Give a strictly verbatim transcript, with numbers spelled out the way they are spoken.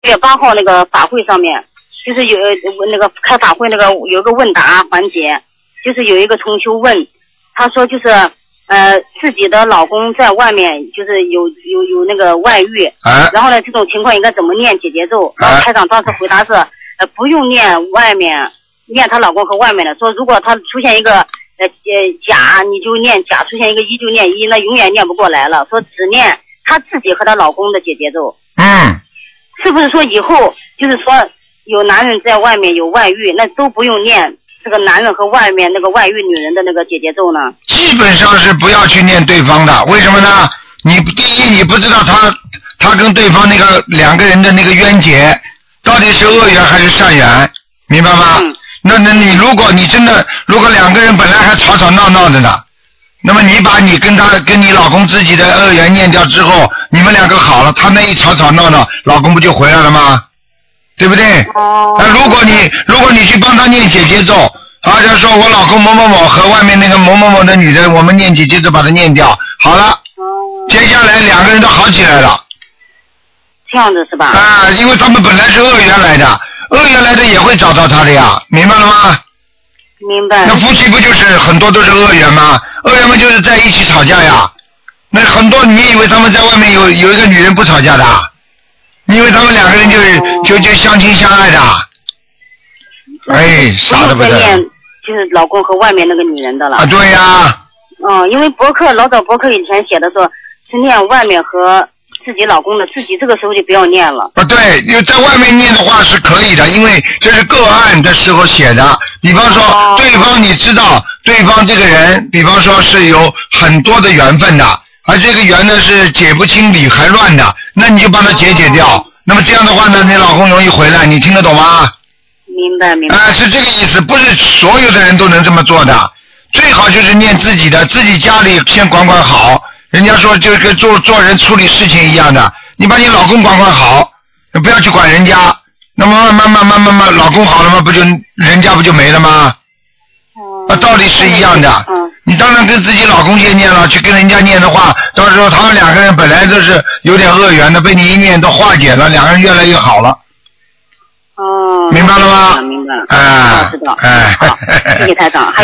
月八号那个法会上面，就是有那个开法会那个有个问答环节，就是有一个同修问，他说就是呃自己的老公在外面就是有有有那个外遇， 啊、 然后呢这种情况应该怎么念解结咒？然后台长当时回答是呃不用念外面，念她老公和外面的，说如果他出现一个呃呃甲你就念甲，出现一个一就念一，那永远念不过来了，说只念她自己和她老公的解结咒。 嗯。 是不是说以后就是说有男人在外面有外遇，那都不用念这个男人和外面那个外遇女人的那个解结咒呢？ 基本上是不要去念对方的，为什么呢？你第一你不知道他他跟对方那个两个人的那个冤结到底是恶缘还是善缘，明白吗？嗯、那那你如果你真的如果两个人本来还吵吵闹闹的呢，那么你把你跟他跟你老公自己的恶缘念掉之后，你们两个好了，他那一吵吵闹闹，老公不就回来了吗？对不对？哦。那如果你如果你去帮他念解结咒，好像说我老公某某某和外面那个某某某的女人，我们念解结咒把它念掉，好了，哦、接下来两个人都好起来了。 这样子是吧？ 啊，因为他们本来是恶缘来的，恶缘来的也会找到他的呀，明白了吗？ 明白。 那夫妻不就是很多都是恶缘吗？恶缘嘛就是在一起吵架呀。那很多你以为他们在外面有有一个女人不吵架的？你以为他们两个人就、哦、就就相亲相爱的？哎，傻的不得了。 就是老公和外面那个女人的了。 啊，对呀、啊。 嗯，因为博客老早博客以前写的说是念外面和自己老公的，自己这个时候就不要念了。 啊，对，因为在外面念的话是可以的，因为这是个案的时候写的。比方说，哦、对方你知道，对方这个人，比方说是有很多的缘分的，而这个缘呢是解不清理还乱的，那你就帮他解解掉。哦、那么这样的话呢，你老公容易回来，你听得懂吗？ 明白明白。 啊、呃，是这个意思，不是所有的人都能这么做的。最好就是念自己的，自己家里先管管好。人家说就跟做做人处理事情一样的，你把你老公管管好，不要去管人家。那么慢慢慢慢慢慢，老公好了吗？不就人家不就没了吗？啊，道理是一样的。嗯。你当然跟自己老公先念了，去跟人家念的话，到时候他们两个人本来都是有点恶缘的，被你一念都化解了，两个人越来越好了。 哦。 明白了吗？ 明白了。 哎。 知道。 哎。 好，谢谢台长。还